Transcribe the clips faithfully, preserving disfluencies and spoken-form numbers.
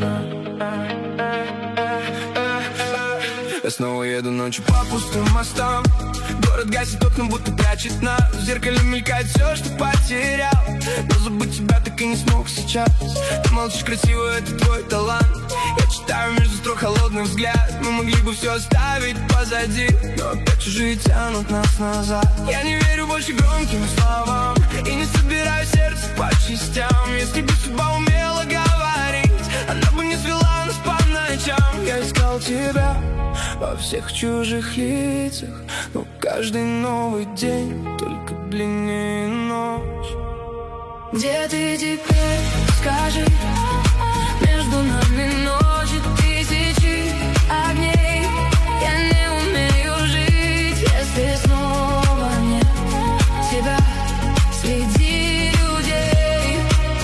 Я снова еду ночью по пустым мостам. Город гасит окна, будто прячет нас. В зеркале мелькает все, что потерял. Но забыть тебя так и не смог сейчас. Ты молчишь красиво, это твой талант. Я читаю между строк холодный взгляд. Мы могли бы все оставить позади, но опять чужие тянут нас назад. Я не верю больше громким словам и не собираю сердце по частям. Если бы судьба умела говорить, она бы не свела нас по ночам. Я искал тебя во всех чужих лицах, но каждый новый день только длиннее ночь. Где ты теперь, скажи? Между нами ночи тысячи огней. Я не умею жить, если снова нет тебя среди людей.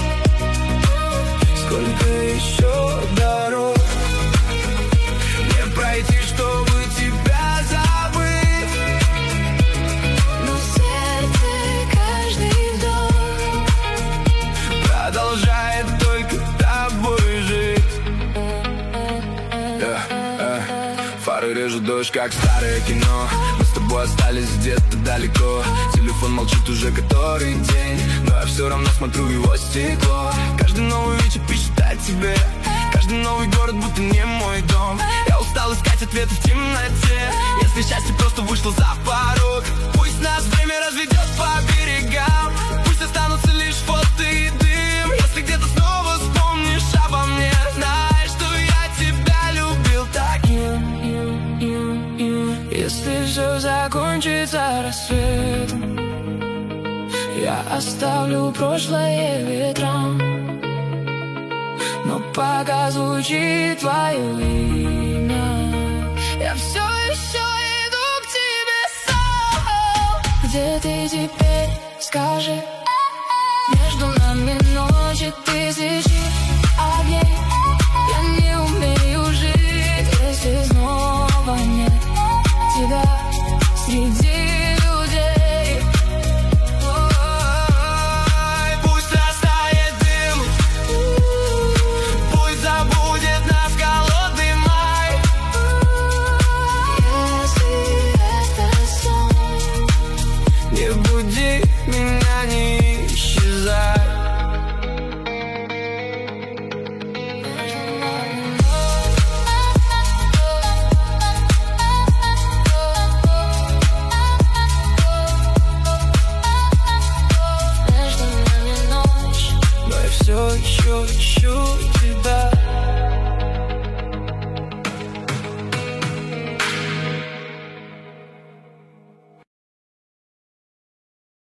Сколько еще дорог мне пройти, чтобы тебя забыть? Но в сердце каждый вдох продолжает только тобой жить. yeah, yeah. Фары режут дождь, как старое кино. Мы с тобой остались где-то далеко. Телефон молчит уже который день, но я все равно смотрю в его стекло. Каждый новый вечер пишет о тебе. Каждый новый город будто не мой дом. Я устал искать ответы в темноте. Если счастье просто вышло за порог, пусть нас время разведет по берегам. Пусть останутся лишь фото и дым. Если где-то снова вспомнишь обо мне, знай, что я тебя любил таким. Если все закончится рассветом, я оставлю прошлое ветрам. Но пока звучит твое имя, я все еще иду к тебе сам. Где ты теперь, скажи? Между нами ночи тысячи огней. Я не умею жить, если снова нет тебя среди